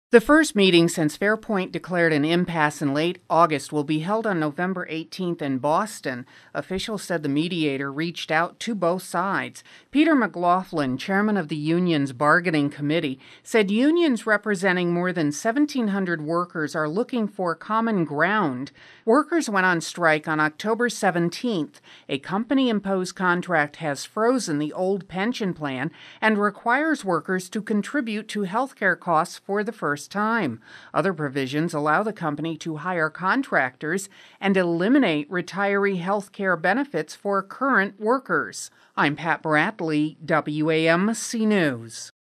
The first meeting since Fairpoint declared an impasse in late August will be held on November 18th in Boston. Officials said the mediator reached out to both sides. Peter McLaughlin, chairman of the union's bargaining committee, said unions representing more than 1,700 workers are looking for common ground. Workers went on strike on October 17th. A company-imposed contract has frozen the old pension plan and requires workers to contribute to health care costs for the first time. Other provisions allow the company to hire contractors and eliminate retiree health care benefits for current workers. I'm Pat Bradley, WAMC News.